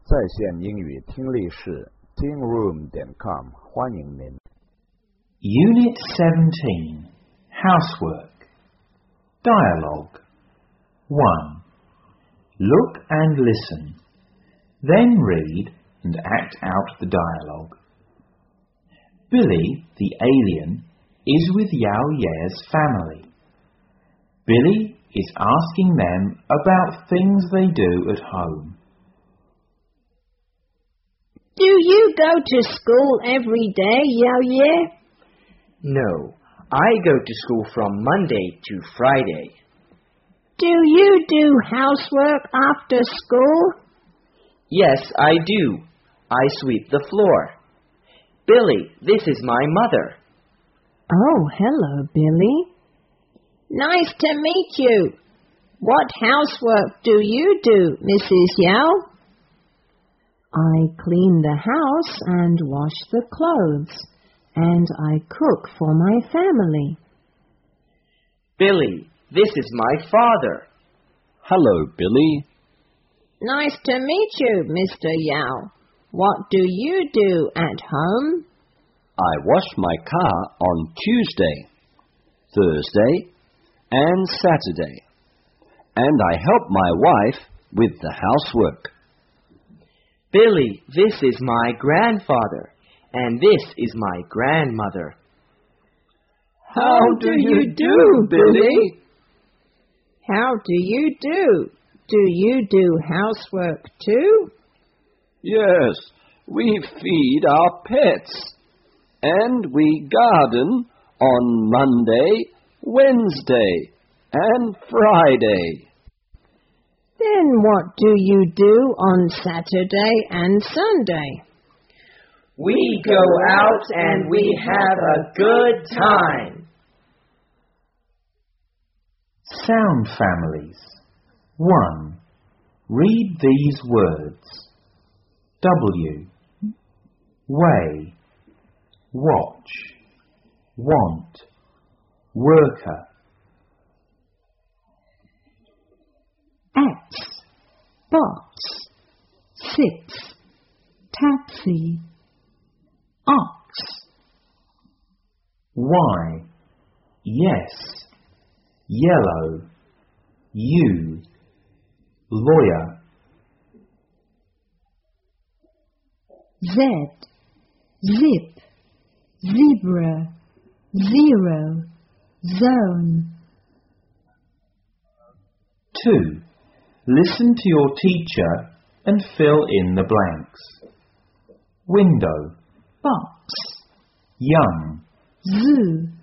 在线英语听力室 tingroom.com 欢迎您。 Unit 17 Housework Dialogue 1. Look and listen. Then read and act out the dialogue. Billy, the alien, is with Yao Ye's family. Billy is asking them about things they do at home. Do you go to school every day, Yao Ye? No, I go to school from Monday to Friday. Do you do housework after school? Yes, I do. I sweep the floor. Billy, this is my mother. Oh, hello, Billy. Nice to meet you. What housework do you do, Mrs. Yao? I clean the house and wash the clothes, and I cook for my family. Billy, this is my father. Hello, Billy. Nice to meet you, Mr. Yao. What do you do at home? I wash my car on Tuesday, Thursday, and Saturday, and I help my wife with the housework. Billy, this is my grandfather, and this is my grandmother. How do you do, Billy? How do you do? Do you do housework too? Yes, we feed our pets, and we garden on Monday, Wednesday, and Friday. Then what do you do on Saturday and Sunday? We go out and we have a good time. Sound families. 1. Read these words. W. Way. Watch. Want. Worker. X, box, 6, taxi, ox. Y. Yes. Yellow. You. Lawyer. Z, zip, zebra, 0, zone. 2. Listen to your teacher and fill in the blanks. Window. Box, Young. zoo,